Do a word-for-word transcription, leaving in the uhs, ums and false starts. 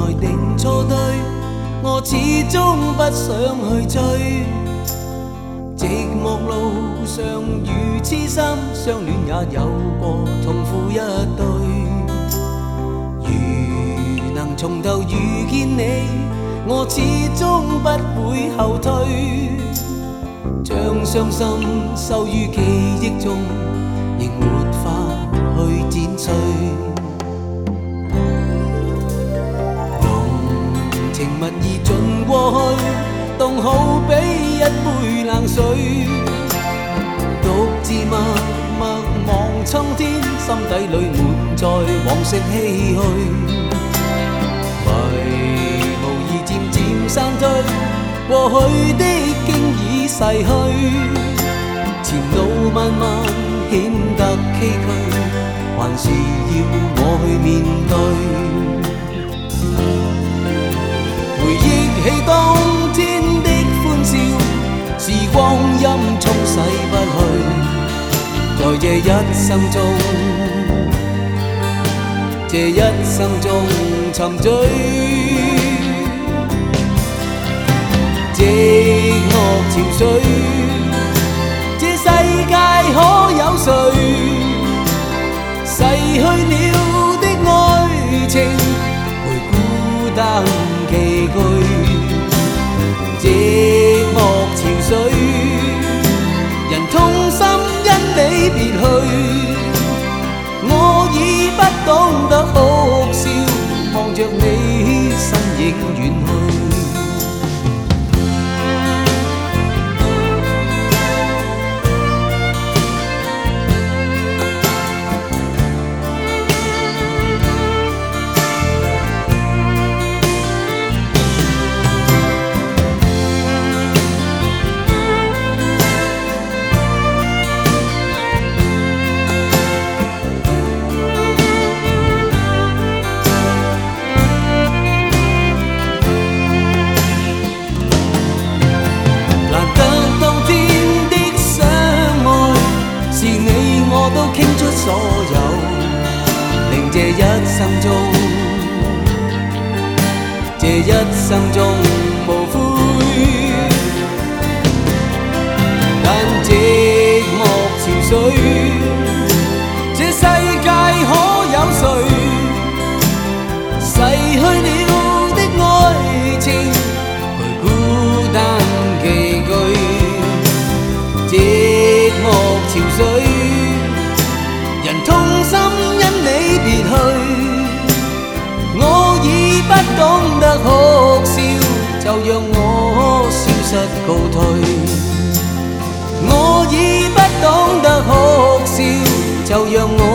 来定错对，我始终不想去追。寂寞路上如痴心，相恋也有过痛苦一对。如能从头遇见你，我始终不会后退。将伤心收于记忆中，仍没法去剪碎。浓情蜜意尽过去，冻好比一杯冷水。独自默默望苍天，心底里满载往昔唏嘘。迷雾已渐渐散退，过去的经已逝去，前路漫漫显得崎岖，还是要我去面对。回忆起當天的歡笑，時光陰沖洗不去，在這一生中，這一生中沉醉。寂寞潮水，這世界可有誰？逝去了的愛情，陪孤單寄居。寂寞潮水，人痛心因你別去，我已不懂得哭笑，望着你身影遠去。傾出所有，令這一生中，這一生中無悔。但寂寞潮水，這世界可有誰？逝去了的愛情，陪孤單寄居。寂寞潮水，人痛心因你別去，我已不懂得哭笑，就讓我消失告退。我已不懂得哭笑，就讓我